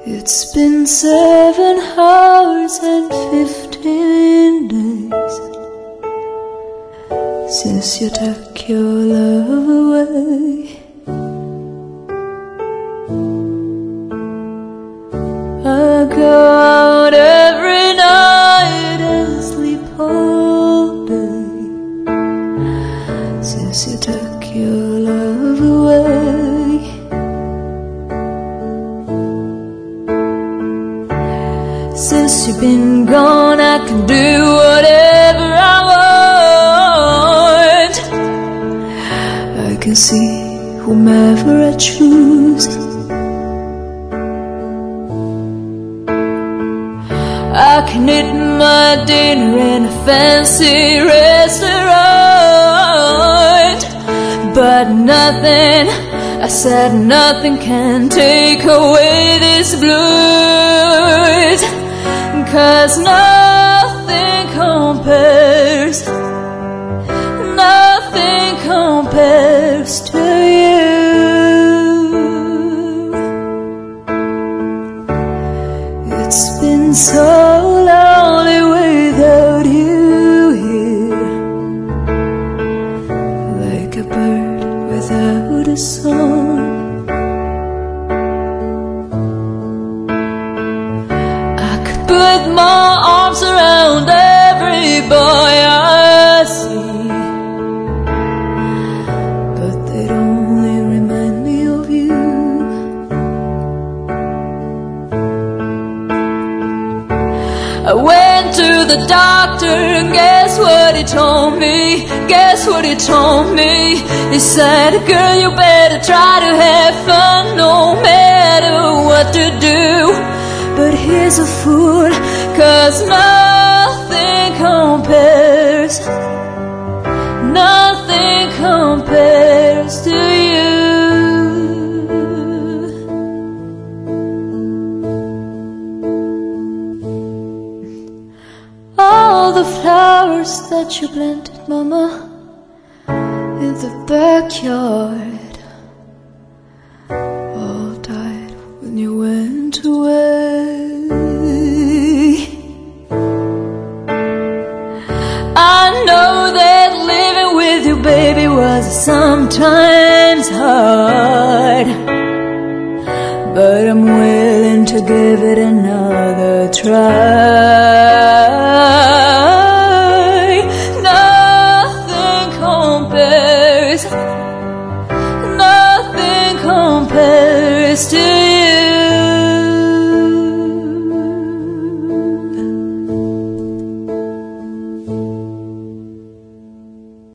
It's been 7 hours and 15 days since you took your love away. I go out every night and sleep all day since you took your love away. Since you've been gone, I can do whatever I want. I can see whomever I choose. I can eat my dinner in a fancy restaurant, but nothing, I said nothing can take away this blues. 'Cause nothing compares, nothing compares to you. It's been so lonely without you here, like a bird without a song. Put my arms around every boy I see, but they'd only remind me of you. I went to the doctor and guess what he told me? Guess what he told me? He said, girl, you better try to have fun no matter what to do. But he's a fool, 'cause nothing compares, nothing compares to you. All the flowers that you planted, mama, in the backyard, all died when you went away. I know that living with you, baby, was sometimes hard, but I'm willing to give it another try.